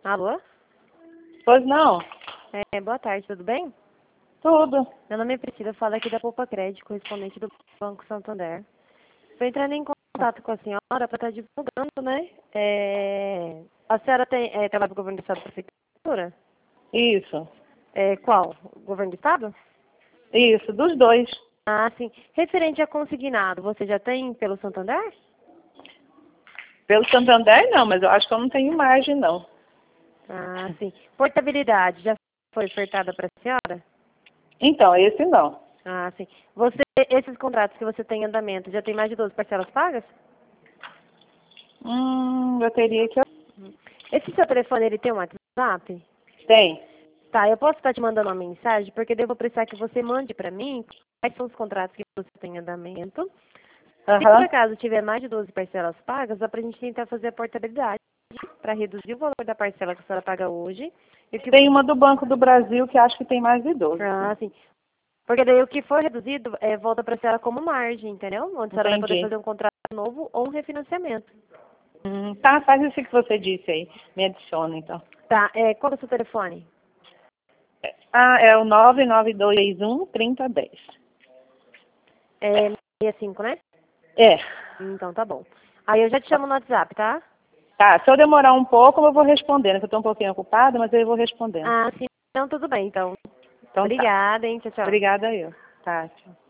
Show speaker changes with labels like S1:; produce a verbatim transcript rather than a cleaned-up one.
S1: Alô?
S2: Pois não?
S1: É, boa tarde, tudo bem?
S2: Tudo.
S1: Meu nome é Priscila, falo aqui da Poupa Crédito, correspondente do Banco Santander. Estou entrando em contato com a senhora para estar divulgando, né? É, a senhora tem, é, trabalha no governo do estado da prefeitura?
S2: Isso.
S1: É, qual? O governo do estado?
S2: Isso, dos dois.
S1: Ah, sim. Referente a consignado, você já tem pelo Santander?
S2: Pelo Santander não, mas eu acho que eu não tenho margem não.
S1: Ah, sim. Portabilidade, já foi ofertada para a senhora?
S2: Então, esse não.
S1: Ah, sim. Você, esses contratos que você tem em andamento, já tem mais de doze parcelas pagas?
S2: Hum, eu teria que...
S1: Esse seu telefone, ele tem um WhatsApp?
S2: Tem.
S1: Tá, eu posso estar te mandando uma mensagem, porque daí eu vou precisar que você mande para mim quais são os contratos que você tem em andamento. Se por
S2: Aham.
S1: acaso tiver mais de doze parcelas pagas, dá pra gente tentar fazer a portabilidade para reduzir o valor da parcela que a senhora paga hoje. E o que...
S2: Tem uma do Banco do Brasil que acho que tem mais de doze.
S1: Ah, sim. Porque daí o que for reduzido é, volta para a senhora como margem, entendeu? Onde a senhora vai poder
S2: Entendi.
S1: fazer um contrato novo ou um refinanciamento.
S2: Hum, tá, faz isso que você disse aí. Me adiciona, então.
S1: Tá, é, qual é o seu telefone?
S2: Ah, é o nove nove dois um, três zero um zero.
S1: É sessenta e cinco, né?
S2: É.
S1: Então tá bom. Aí eu já te chamo no WhatsApp, tá?
S2: Tá, se eu demorar um pouco, eu vou respondendo, que eu tô um pouquinho ocupada, mas eu vou respondendo.
S1: Ah, sim. Então tudo bem, então.
S2: Então tá.
S1: Obrigada, hein? Tchau, tchau.
S2: Obrigada eu. Tá, tchau.